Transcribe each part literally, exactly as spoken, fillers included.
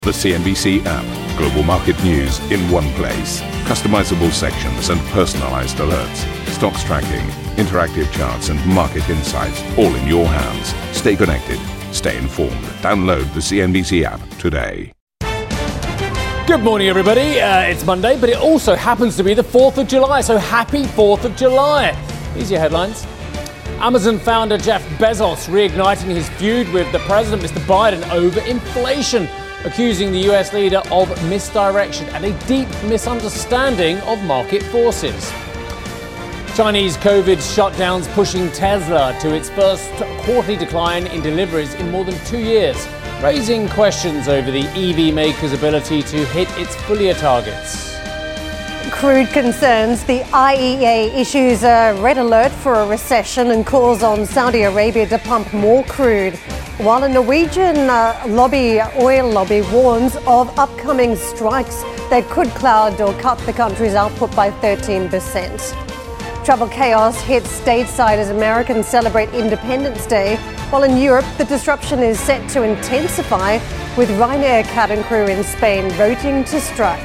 The C N B C app. Global market news in one place. Customizable sections and personalized alerts. Stocks tracking, interactive charts and market insights all in your hands. Stay connected. Stay informed. Download the C N B C app today. Good morning, everybody. Uh, it's Monday, but it also happens to be the fourth of July, so happy fourth of July. These are your headlines. Amazon founder Jeff Bezos reigniting his feud with the president, Mister Biden, over inflation, accusing the U S leader of misdirection and a deep misunderstanding of market forces. Chinese COVID shutdowns pushing Tesla to its first quarterly decline in deliveries in more than two years, raising questions over the E V maker's ability to hit its full-year targets. Crude concerns. The I E A issues a red alert for a recession and calls on Saudi Arabia to pump more crude, while a Norwegian uh, lobby, oil lobby warns of upcoming strikes that could cloud or cut the country's output by thirteen percent. Travel chaos hits stateside as Americans celebrate Independence Day, while in Europe the disruption is set to intensify with Ryanair cabin crew in Spain voting to strike.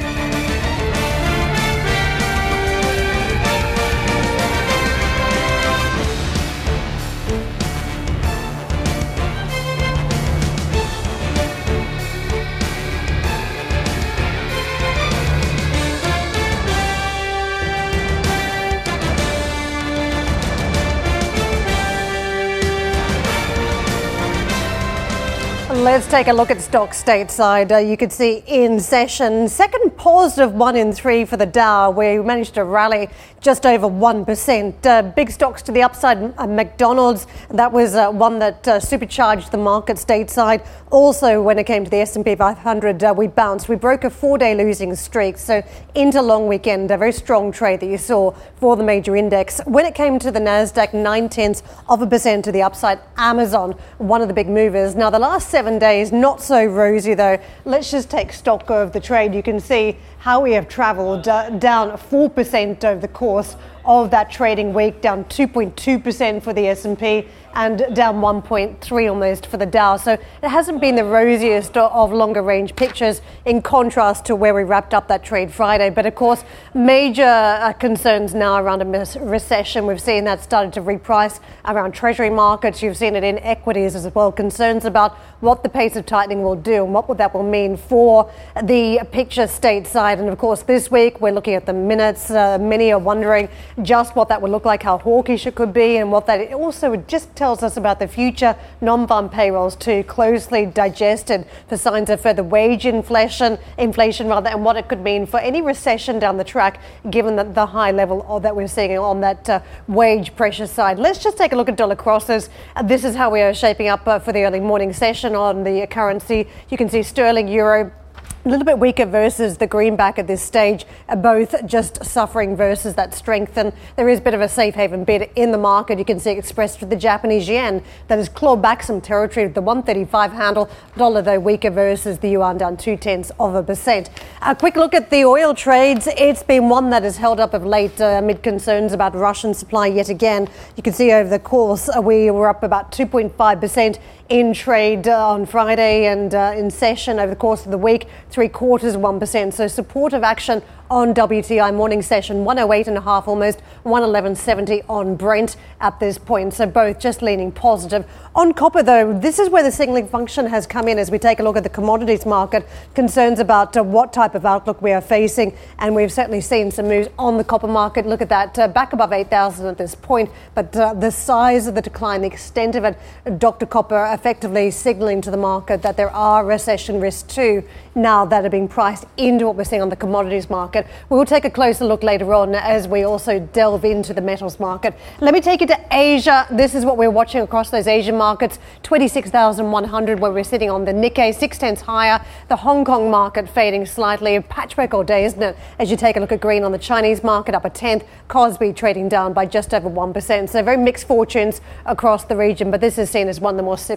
Let's take a look at stocks stateside. Uh, you could see in session, second positive one in three for the Dow, where we managed to rally just over one percent. Uh, big stocks to the upside, uh, McDonald's, that was uh, one that uh, supercharged the market stateside. Also, when it came to the S and P five hundred, uh, we bounced. We broke a four-day losing streak, so into long weekend, a very strong trade that you saw for the major index. When it came to the Nasdaq, nine-tenths of a percent to the upside. Amazon, one of the big movers. Now, the last seven days, not so rosy though. Let's just take stock of the trade. You can see how we have travelled uh, down four percent over the course of that trading week, down two point two percent for the S and P and down one point three almost for the Dow. So it hasn't been the rosiest of longer range pictures in contrast to where we wrapped up that trade Friday. But of course, major uh, concerns now around a mis- recession. We've seen that started to reprice around treasury markets. You've seen it in equities as well. Concerns about what the pace of tightening will do and what that will mean for the picture stateside. And of course, this week we're looking at the minutes. Uh, many are wondering just what that would look like, how hawkish it could be, and what that also just tells us about the future. Non-farm payrolls too closely digested for signs of further wage inflation, inflation rather, and what it could mean for any recession down the track, given that the high level that we're seeing on that uh, wage pressure side. Let's just take a look at dollar crosses. Uh, this is how we are shaping up uh, for the early morning session on the currency. You can see sterling, euro, a little bit weaker versus the greenback at this stage, uh, both just suffering versus that strength. And there is a bit of a safe haven bid in the market. You can see expressed for the Japanese yen that has clawed back some territory with the one thirty-five handle. Dollar, though, weaker versus the yuan, down two tenths of a percent. A quick look at the oil trades. It's been one that has held up of late uh, amid concerns about Russian supply yet again. You can see over the course, uh, we were up about two point five percent in trade uh, on Friday and uh, in session over the course of the week, three quarters of one percent. So supportive action on W T I morning session, one oh eight and a half almost, one eleven seventy on Brent at this point. So both just leaning positive. On copper though, this is where the signaling function has come in as we take a look at the commodities market. Concerns about uh, what type of outlook we are facing, and we've certainly seen some moves on the copper market. Look at that, uh, back above eight thousand at this point, but uh, the size of the decline, the extent of it, Doctor Copper effectively signaling to the market that there are recession risks too now that are being priced into what we're seeing on the commodities market. We will take a closer look later on as we also delve into the metals market. Let me take you to Asia. This is what we're watching across those Asian markets. twenty-six thousand one hundred where we're sitting on the Nikkei, six tenths higher. The Hong Kong market fading slightly. A patchwork all day, isn't it? As you take a look at green on the Chinese market, up a tenth. Kospi trading down by just over one percent. So very mixed fortunes across the region, but this is seen as one of the more cyclical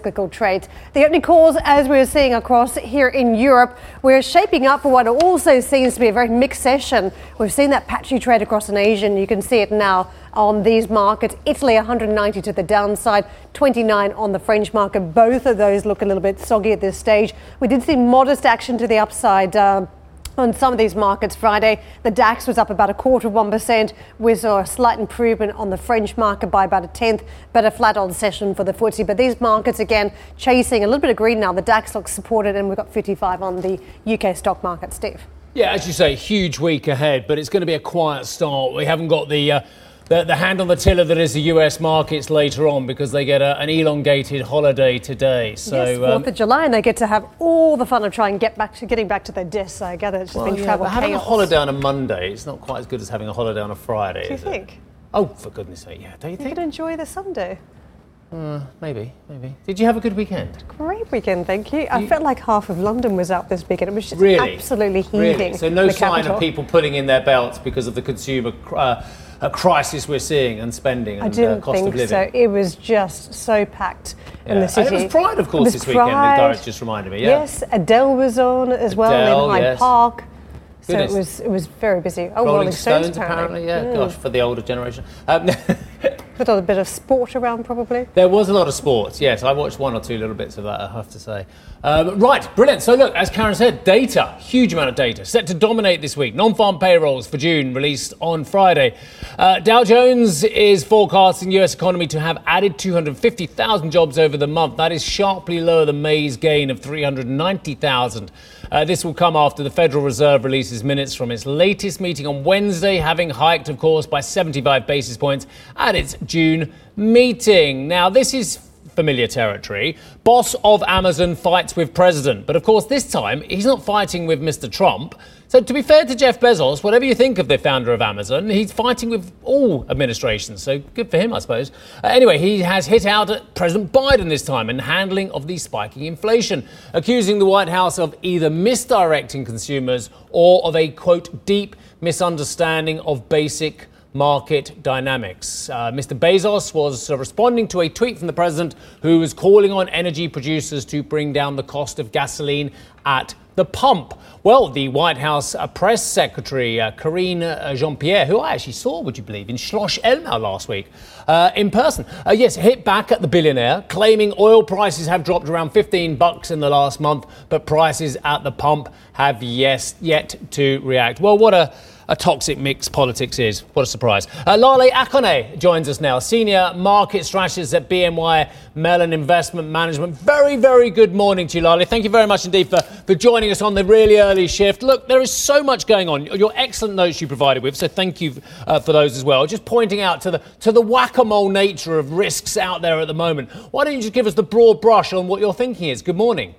cyclical trades. The opening calls, as we're seeing across here in Europe, we're shaping up for what also seems to be a very mixed session. We've seen that patchy trade across in Asia, and you can see it now on these markets. Italy one hundred ninety to the downside, twenty-nine on the French market. Both of those look a little bit soggy at this stage. We did see modest action to the upside uh, on some of these markets Friday. The DAX was up about a quarter of one percent. We saw a slight improvement on the French market by about a tenth, but a flat on session for the F T S E. But these markets, again, chasing a little bit of green now. The DAX looks supported, and we've got fifty-five on the U K stock market. Steve? Yeah, as you say, huge week ahead, but it's going to be a quiet start. We haven't got the... Uh, The, the hand on the tiller that is the U S markets later on, because they get a, an elongated holiday today. So, yes, fourth of July, and they get to have all the fun of trying to get back to getting back to their desks. I gather it's just well, been yeah, travel but having chaos. a holiday on a Monday, it's not quite as good as having a holiday on a Friday. Do you is think? It? Oh, for goodness sake, yeah. Don't you You think? could enjoy the Sunday. Uh, maybe, maybe. Did you have a good weekend? Great weekend, thank you. I You- felt like half of London was out this weekend. It was just Really? absolutely heaving. Really? So no in the sign capital. of people pulling in their belts because of the consumer uh, a crisis we're seeing and spending and I didn't uh, cost think of living. so. It was just so packed in Yeah. the city. And it was Pride, of course, It was this weekend. Pride. Gareth just reminded me. Yeah. Yes, Adele was on as well Adele, in Hyde yes. Park. So Goodness. it was it was very busy. Oh, Rolling, Rolling Stones, Stones, apparently. Yeah, Mm. gosh, for the older generation. Um, With a bit of sport around, probably. There was a lot of sports, yes. I watched one or two little bits of that, I have to say. Um, right, brilliant. So look, as Karen said, data, huge amount of data, set to dominate this week. Non-farm payrolls for June released on Friday. Uh, Dow Jones is forecasting U S economy to have added two hundred fifty thousand jobs over the month. That is sharply lower than May's gain of three hundred ninety thousand. Uh, this will come after the Federal Reserve releases minutes from its latest meeting on Wednesday, having hiked, of course, by seventy-five basis points at its June meeting. Now, this is familiar territory. Boss of Amazon fights with president. But of course, this time, he's not fighting with Mister Trump. So to be fair to Jeff Bezos, whatever you think of the founder of Amazon, he's fighting with all administrations. So good for him, I suppose. Uh, anyway, he has hit out at President Biden this time in handling of the spiking inflation, accusing the White House of either misdirecting consumers or of a, quote, deep misunderstanding of basic market dynamics. Uh, Mister Bezos was uh, responding to a tweet from the president, who was calling on energy producers to bring down the cost of gasoline at the pump. Well, the White House uh, press secretary, uh, Karine uh, Jean-Pierre, who I actually saw, would you believe, in Schloss Elmau last week, uh, in person. Uh, yes, hit back at the billionaire, claiming oil prices have dropped around fifteen bucks in the last month, but prices at the pump have yes, yet to react. Well, what a A toxic mix politics is. What a surprise. Uh, Lale Akone joins us now, senior market strategist at B N Y Mellon Investment Management. Very, very good morning to you, Lale. Thank you very much indeed for, for joining us on the really early shift. Look, there is so much going on. Your excellent notes you provided with, so thank you uh, for those as well. Just pointing out to the to the whack-a-mole nature of risks out there at the moment. Why don't you just give us the broad brush on what your thinking is? Good morning.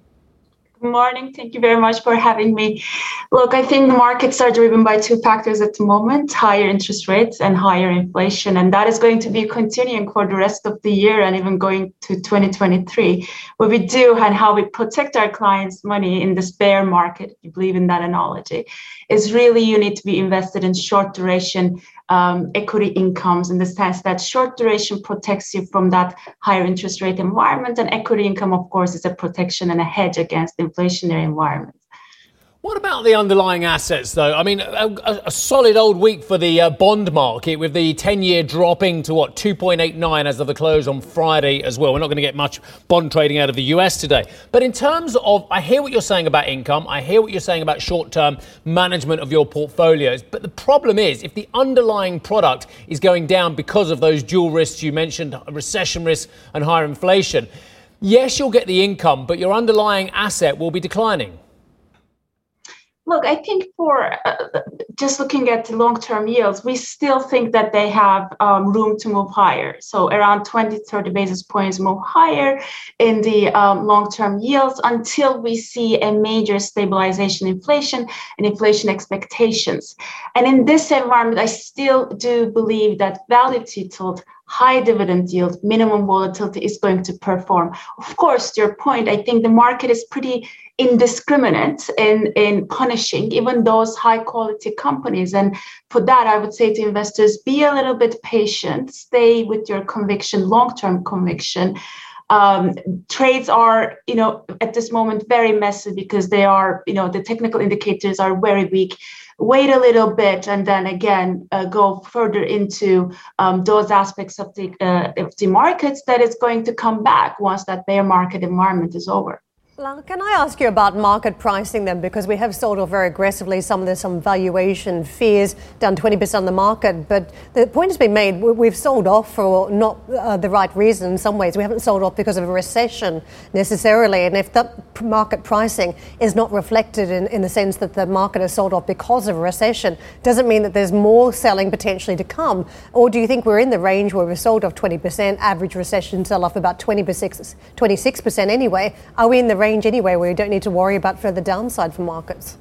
Good morning. Thank you very much for having me. Look, I think the markets are driven by two factors at the moment: higher interest rates and higher inflation. And that is going to be continuing for the rest of the year and even going to twenty twenty-three. What we do and how we protect our clients' money in this bear market, if you believe in that analogy, is really you need to be invested in short duration um, equity incomes, in the sense that short duration protects you from that higher interest rate environment. And equity income, of course, is a protection and a hedge against inflationary environments. What about the underlying assets, though? I mean, a, a, a solid old week for the uh, bond market, with the ten-year dropping to, what, two point eight nine as of the close on Friday as well. We're not going to get much bond trading out of the U S today. But in terms of, I hear what you're saying about income. I hear what you're saying about short-term management of your portfolios. But the problem is, if the underlying product is going down because of those dual risks you mentioned, recession risk and higher inflation, yes, you'll get the income, but your underlying asset will be declining. Look, I think for uh, just looking at the long-term yields, we still think that they have um, room to move higher. So around twenty, thirty basis points move higher in the um, long-term yields until we see a major stabilization in inflation and inflation expectations. And in this environment, I still do believe that value titled high dividend yield, minimum volatility is going to perform. Of course, to your point, I think the market is pretty indiscriminate in, in punishing even those high quality companies. And for that, I would say to investors, be a little bit patient, stay with your conviction, long-term conviction. Um, trades are, you know, at this moment very messy because they are, you know, the technical indicators are very weak. Wait a little bit and then again uh, go further into um, those aspects of the uh, of the markets that is going to come back once that bear market environment is over. Lala, can I ask you about market pricing then? Because we have sold off very aggressively. Some there's some valuation fears, down twenty percent on the market. But the point has been made, we've sold off for not uh, the right reason in some ways. We haven't sold off because of a recession necessarily. And if that market pricing is not reflected in, in the sense that the market has sold off because of a recession, doesn't mean that there's more selling potentially to come. Or do you think we're in the range where we've sold off twenty percent, average recession sell off about twenty-six percent anyway? Are we in the range anyway where we don't need to worry about further downside for markets?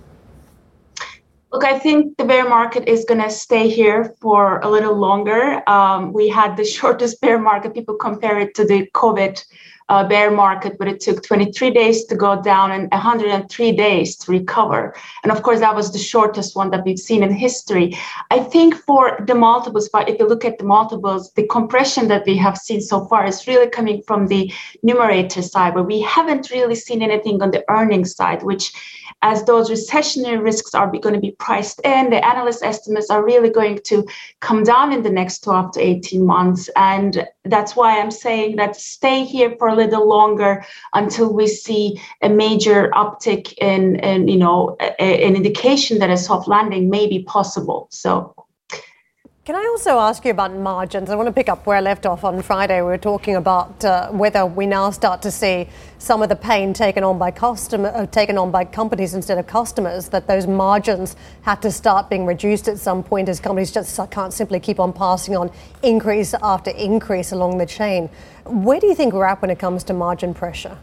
Look, I think the bear market is going to stay here for a little longer. Um, we had the shortest bear market. People compare it to the COVID uh, bear market, but it took twenty-three days to go down and one hundred three days to recover. And of course, that was the shortest one that we've seen in history. I think for the multiples, but if you look at the multiples, the compression that we have seen so far is really coming from the numerator side, where we haven't really seen anything on the earnings side, which as those recessionary risks are going to be priced in, the analyst estimates are really going to come down in the next twelve to eighteen months. And that's why I'm saying that stay here for a little longer until we see a major uptick in, in you know, a, an indication that a soft landing may be possible. So. Can I also ask you about margins? I want to pick up where I left off on Friday. We were talking about uh, whether we now start to see some of the pain taken on by customer, uh, taken on by companies instead of customers, that those margins have to start being reduced at some point as companies just can't simply keep on passing on increase after increase along the chain. Where do you think we're at when it comes to margin pressure?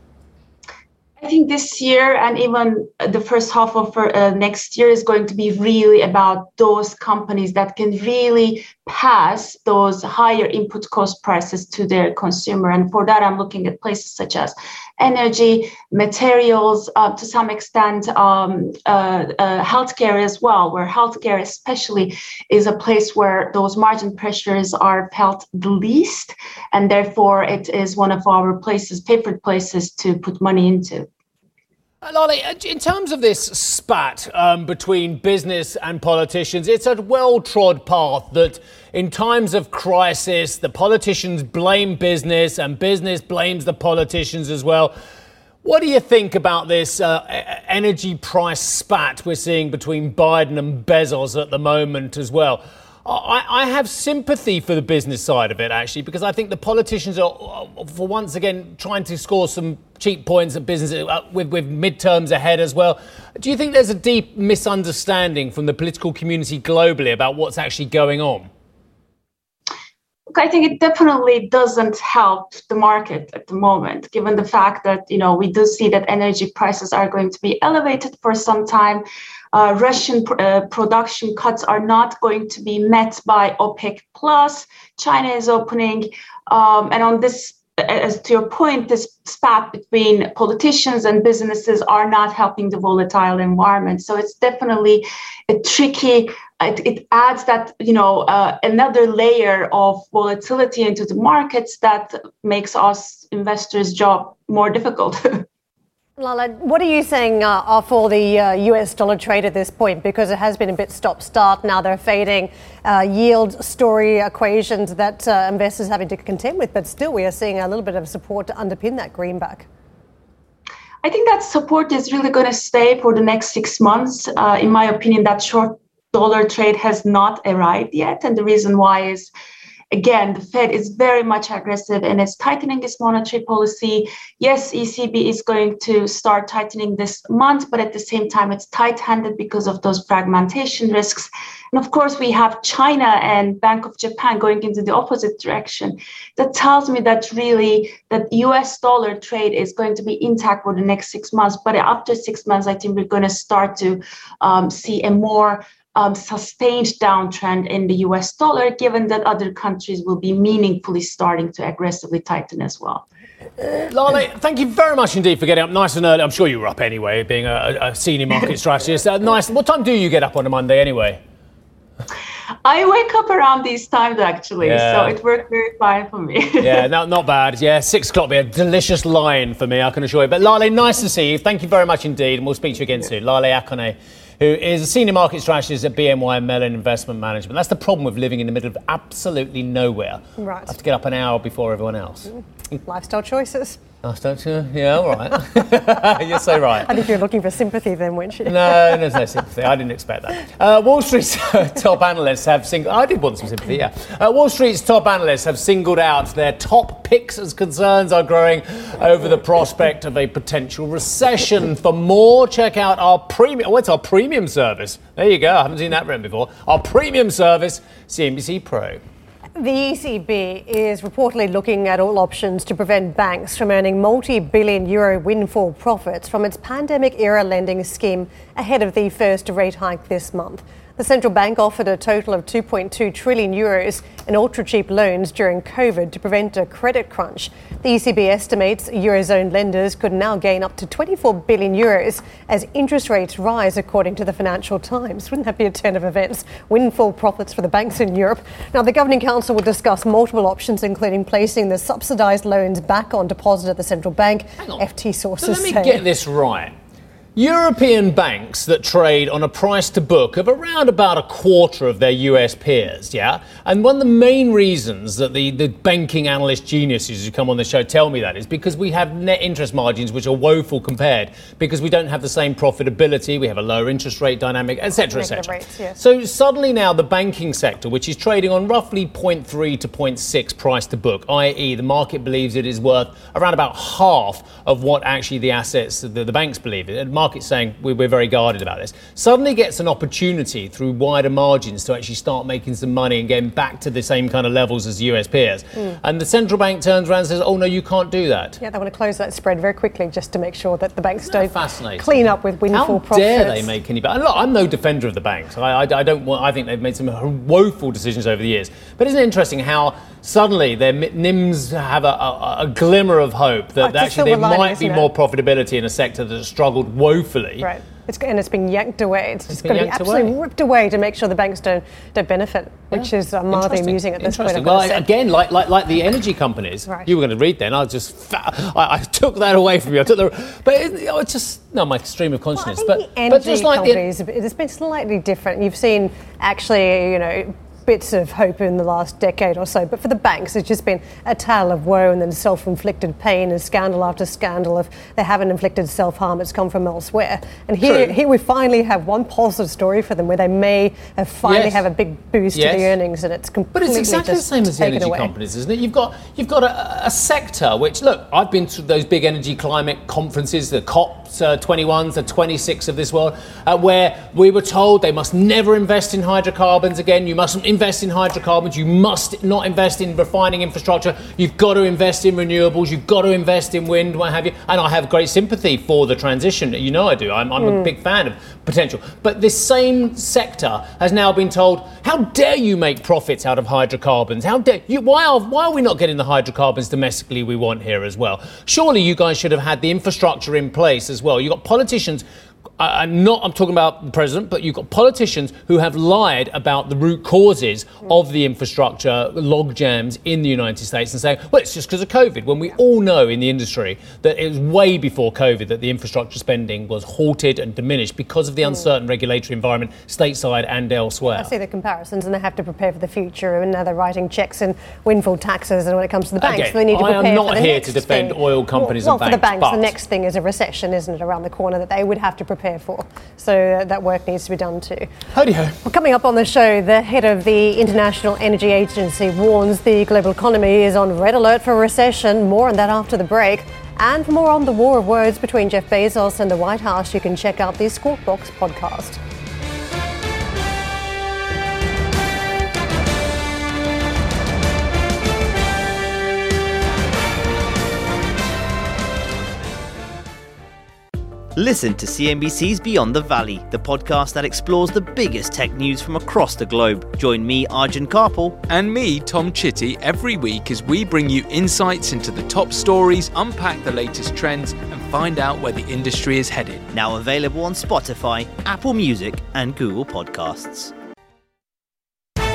I think this year and even the first half of uh, next year is going to be really about those companies that can really pass those higher input cost prices to their consumer. And for that, I'm looking at places such as energy, materials, uh, to some extent, um, uh, uh, healthcare as well, where healthcare especially is a place where those margin pressures are felt the least. And therefore, it is one of our places, favorite places to put money into. Lale, in terms of this spat um, between business and politicians, it's a well-trod path that in times of crisis, the politicians blame business and business blames the politicians as well. What do you think about this uh, energy price spat we're seeing between Biden and Bezos at the moment as well? I, I have sympathy for the business side of it, actually, because I think the politicians are, for once again, trying to score some cheap points at business uh, with, with midterms ahead as well. Do you think there's a deep misunderstanding from the political community globally about what's actually going on? Look, I think it definitely doesn't help the market at the moment, given the fact that, you know, we do see that energy prices are going to be elevated for some time. Uh, Russian pr- uh, production cuts are not going to be met by OPEC plus. China is opening. Um, and on this, as to your point, this spat between politicians and businesses are not helping the volatile environment. So it's definitely a tricky, it, it adds that, you know, uh, another layer of volatility into the markets that makes us investors' job more difficult. Lala, what are you saying uh, for the uh, U S dollar trade at this point? Because it has been a bit stop-start. Now they're fading uh, yield story equations that uh, investors are having to contend with. But still, we are seeing a little bit of support to underpin that greenback. I think that support is really going to stay for the next six months. Uh, in my opinion, that short dollar trade has not arrived yet. And the reason why is, again, the Fed is very much aggressive and it's tightening its monetary policy. Yes, E C B is going to start tightening this month, but at the same time, it's tight-handed because of those fragmentation risks. And of course, we have China and Bank of Japan going into the opposite direction. That tells me that really that U S dollar trade is going to be intact for the next six months. But after six months, I think we're going to start to um, see a more Um, sustained downtrend in the U S dollar, given that other countries will be meaningfully starting to aggressively tighten as well. Lale, thank you very much indeed for getting up nice and early. I'm sure you were up anyway, being a, a senior market strategist. Uh, nice. What time do you get up on a Monday anyway? I wake up around these times, actually, Yeah. so it worked very fine for me. Yeah, no, not bad. Yeah, six o'clock will be a delicious line for me, I can assure you. But Lale, nice to see you. Thank you very much indeed, and we'll speak to you again soon. Lale Akone, who is a senior market strategist at B N Y Mellon Investment Management. That's the problem with living in the middle of absolutely nowhere. Right. I have to get up an hour before everyone else. Lifestyle choices. Oh, don't you? Yeah, all right. You're so right. I think you're looking for sympathy then, weren't you? No, there's no sympathy. I didn't expect that. Uh, Wall Street's top analysts have singled... I did want some sympathy, yeah. Uh, Wall Street's top analysts have singled out their top picks as concerns are growing over the prospect of a potential recession. For more, check out our premium... Oh, it's our premium service. There you go. I haven't seen that written before. Our premium service, C N B C Pro. The E C B is reportedly looking at all options to prevent banks from earning multi-billion euro windfall profits from its pandemic-era lending scheme ahead of the first rate hike this month. The central bank offered a total of two point two trillion euros in ultra-cheap loans during COVID to prevent a credit crunch. The E C B estimates Eurozone lenders could now gain up to twenty-four billion euros as interest rates rise, according to the Financial Times. Wouldn't that be a turn of events? Windfall profits for the banks in Europe. Now, the Governing Council will discuss multiple options, including placing the subsidised loans back on deposit at the central bank, F T sources So let me say. get this right. European banks that trade on a price to book of around about a quarter of their U S peers, yeah? And one of the main reasons that the, the banking analyst geniuses who come on the show tell me that is because we have net interest margins which are woeful compared, because we don't have the same profitability, we have a lower interest rate dynamic, et cetera, et cetera. Rates, yes. So suddenly now the banking sector, which is trading on roughly zero point three to zero point six price to book, that is the market believes it is worth around about half of what actually the assets, the, the banks believe it. Market's saying we're, we're very guarded about this, suddenly gets an opportunity through wider margins to actually start making some money and getting back to the same kind of levels as U S peers. Mm. And the central bank turns around and says, oh no, you can't do that. Yeah, they want to close that spread very quickly just to make sure that the banks don't fascinating? clean up with windfall How profits. dare they make any... And look, I'm no defender of the banks. I, I, I don't want... I think they've made some woeful decisions over the years. But isn't it interesting how suddenly their N I Ms have a, a, a glimmer of hope that Oh, actually there lining, might be it? more profitability in a sector that has struggled woefully. Right. It's, and it's been yanked away. It's, It's just going to be yanked absolutely away. ripped away to make sure the banks don't don't benefit, which Yeah. is uh, mildly Interesting. amusing at this point. Interesting. I've got Well, to say. again, like like like the energy companies, Right. you were going to read then. I just fa- I, I took that away from you. I took the, but it, it's just no my stream of Well, I consciousness. think but the energy but just like the, companies, it's been slightly different. You've seen actually, you know, bits of hope in the last decade or so, but for the banks it's just been a tale of woe and then self-inflicted pain and scandal after scandal. If they haven't inflicted self-harm, it's come from elsewhere. And here True. here we finally have one positive story for them where they may have finally Yes. have a big boost Yes. to the earnings, and it's But completely it's exactly the just same as the taken energy away. companies, isn't it? You've got you've got a, a sector which, look, I've been to those big energy climate conferences, the COP uh, twenty-ones, the twenty-six of this world, uh, where we were told they must never invest in hydrocarbons again. You mustn't invest in hydrocarbons. You must not invest in refining infrastructure. You've got to invest in renewables. You've got to invest in wind, what have you. And I have great sympathy for the transition. You know I do. I'm, I'm Mm. a big fan of potential. But this same sector has now been told, how dare you make profits out of hydrocarbons? How dare you? Why are, why are we not getting the hydrocarbons domestically we want here as well? Surely you guys should have had the infrastructure in place as well. You've got politicians... Uh, I'm not. I'm talking about the president, but you've got politicians who have lied about the root causes of the infrastructure log jams in the United States and saying, well, it's just because of COVID, when we all know in the industry that it was way before COVID that the infrastructure spending was halted and diminished because of the uncertain regulatory environment stateside and elsewhere. I see the comparisons, and they have to prepare for the future, and now they're writing checks and windfall taxes, and when it comes to the banks, Again, they need to I am prepare not for the here next to defend thing. oil companies well, and well, for the banks, banks, the but- next thing is a recession, isn't it, around the corner that they would have to prepare for. So uh, that work needs to be done too. Howdy-ho. Well, coming up on the show, the head of the International Energy Agency warns the global economy is on red alert for recession. More on that after the break. And for more on the war of words between Jeff Bezos and the White House, you can check out the Squawk Box podcast. Listen to C N B C's Beyond the Valley, the podcast that explores the biggest tech news from across the globe. Join me, Arjun Karpal. And me, Tom Chitty, every week as we bring you insights into the top stories, unpack the latest trends, and find out where the industry is headed. Now available on Spotify, Apple Music, and Google Podcasts.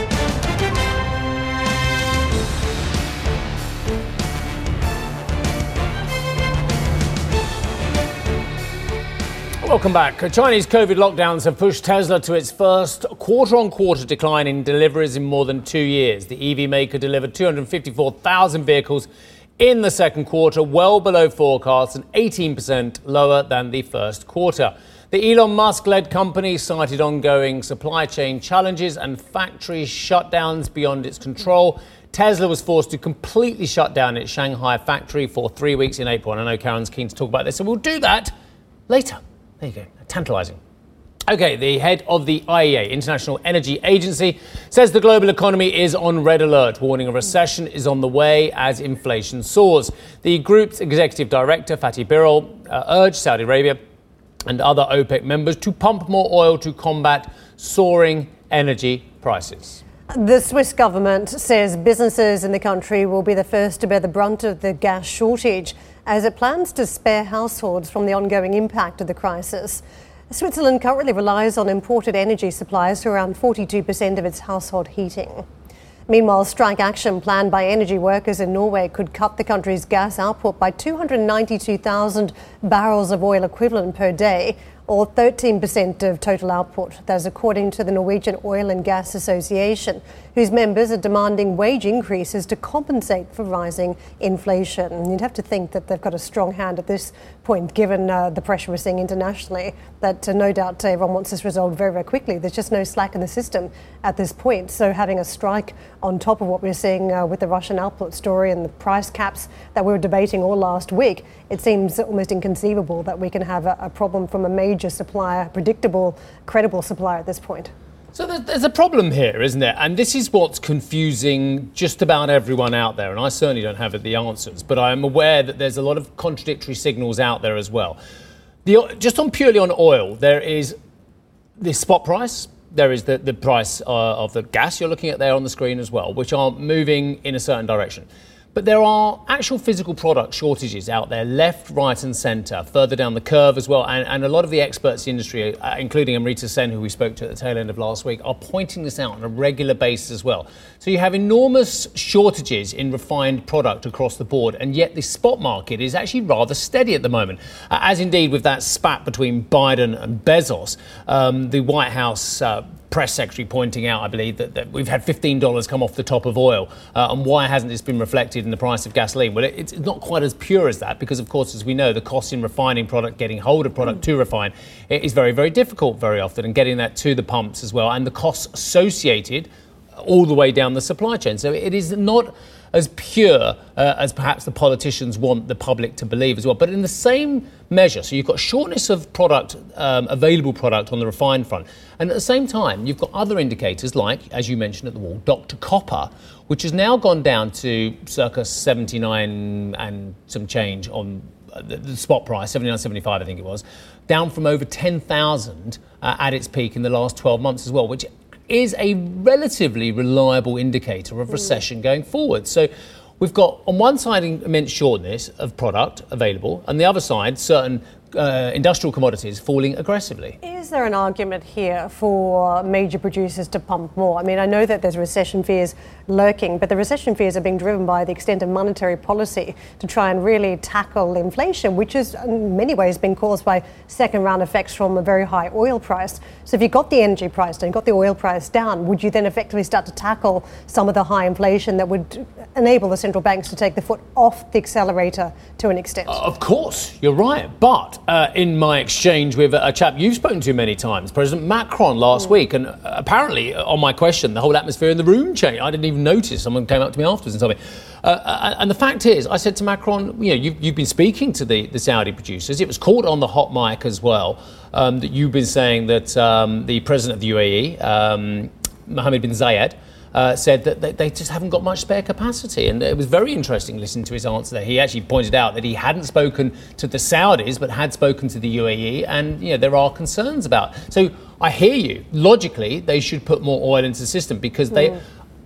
Welcome back. Chinese COVID lockdowns have pushed Tesla to its first quarter-on-quarter decline in deliveries in more than two years. The E V maker delivered two hundred fifty-four thousand vehicles in the second quarter, well below forecasts and eighteen percent lower than the first quarter. The Elon Musk-led company cited ongoing supply chain challenges and factory shutdowns beyond its control. Tesla was forced to completely shut down its Shanghai factory for three weeks in April. And I know Karen's keen to talk about this, so we'll do that later. There you go. Tantalising. OK, the head of the I E A, International Energy Agency, says the global economy is on red alert, warning a recession is on the way as inflation soars. The group's executive director, Fatih Birol, uh, urged Saudi Arabia and other OPEC members to pump more oil to combat soaring energy prices. The Swiss government says businesses in the country will be the first to bear the brunt of the gas shortage as it plans to spare households from the ongoing impact of the crisis. Switzerland currently relies on imported energy supplies for around forty-two percent of its household heating. Meanwhile, strike action planned by energy workers in Norway could cut the country's gas output by two hundred ninety-two thousand barrels of oil equivalent per day, or thirteen percent of total output. That's according to the Norwegian Oil and Gas Association, whose members are demanding wage increases to compensate for rising inflation. And you'd have to think that they've got a strong hand at this point, given uh, the pressure we're seeing internationally, that uh, no doubt uh, everyone wants this resolved very, very quickly. There's just no slack in the system at this point. So having a strike on top of what we're seeing uh, with the Russian output story and the price caps that we were debating all last week, it seems almost inconceivable that we can have a, a problem from a major supplier, predictable, credible supplier at this point. So there's a problem here, isn't there? And this is what's confusing just about everyone out there. And I certainly don't have the answers, but I'm aware that there's a lot of contradictory signals out there as well. The, just on purely on oil, there is the spot price. There is the, the price uh, of the gas you're looking at there on the screen as well, which are moving in a certain direction. But there are actual physical product shortages out there, left, right and centre, further down the curve as well. And, and a lot of the experts in the industry, uh, including Amrita Sen, who we spoke to at the tail end of last week, are pointing this out on a regular basis as well. So you have enormous shortages in refined product across the board, and yet the spot market is actually rather steady at the moment. Uh, as indeed with that spat between Biden and Bezos, um, the White House uh, press secretary pointing out, I believe, that, that we've had fifteen dollars come off the top of oil. Uh, and why hasn't this been reflected in the price of gasoline? Well, it, it's not quite as pure as that because, of course, as we know, the cost in refining product, getting hold of product mm. to refine, it is very, very difficult very often, and getting that to the pumps as well, and the costs associated all the way down the supply chain. So it is not as pure uh, as perhaps the politicians want the public to believe as well. But in the same measure, so you've got shortness of product, um, available product on the refined front. And at the same time, you've got other indicators like, as you mentioned at the wall, Doctor Copper, which has now gone down to circa seventy-nine and some change on the, the spot price, seventy-nine seventy-five I think it was, down from over ten thousand uh, at its peak in the last twelve months as well, which is a relatively reliable indicator of recession going forward. So we've got on one side immense shortness of product available, and the other side certain uh, industrial commodities falling aggressively. Is there an argument here for major producers to pump more? I mean, I know that there's recession fears lurking, but the recession fears are being driven by the extent of monetary policy to try and really tackle inflation, which has in many ways been caused by second round effects from a very high oil price. So if you got the energy price down, got the oil price down, would you then effectively start to tackle some of the high inflation that would enable the central banks to take the foot off the accelerator to an extent? Uh, of course, you're right. But uh, in my exchange with a chap you've spoken to many times, President Macron last mm. week, and apparently on my question, the whole atmosphere in the room changed. I didn't even notice. Someone came up to me afterwards and told me. Uh, and the fact is, I said to Macron, you know, you've, you've been speaking to the, the Saudi producers. It was caught on the hot mic as well, um, that you've been saying that um, the president of the U A E, um, Mohammed bin Zayed, Uh, said that they, they just haven't got much spare capacity. And it was very interesting listening to his answer there. He actually pointed out that he hadn't spoken to the Saudis, but had spoken to the U A E. And, you know, there are concerns about. So I hear you. Logically, they should put more oil into the system because they, mm.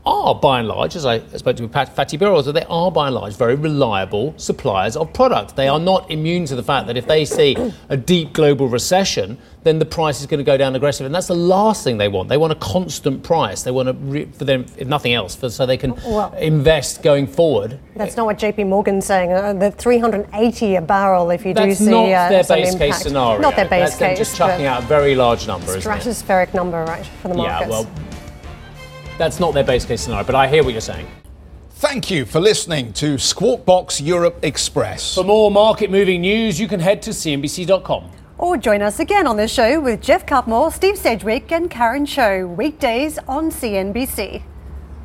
are, by and large, as I spoke to Pat, Fatih Birol, that they are, by and large, very reliable suppliers of product. They are not immune to the fact that if they see a deep global recession, then the price is going to go down aggressively. And that's the last thing they want. They want a constant price. They want to, re- for them, if nothing else, for, so they can well, invest going forward. That's not what J P Morgan's saying. Uh, the three hundred eighty a barrel, if you that's do see not uh, their some base impact. case scenario. Not their base that's case. Them just chucking out a very large number, isn't it? Stratospheric number, right, for the markets. Yeah, well, that's not their base case scenario, but I hear what you're saying. Thank you for listening to Squawk Box Europe Express. For more market-moving news, you can head to C N B C dot com. Or join us again on the show with Jeff Cutmore, Steve Sedgwick and Karen Cho, weekdays on C N B C.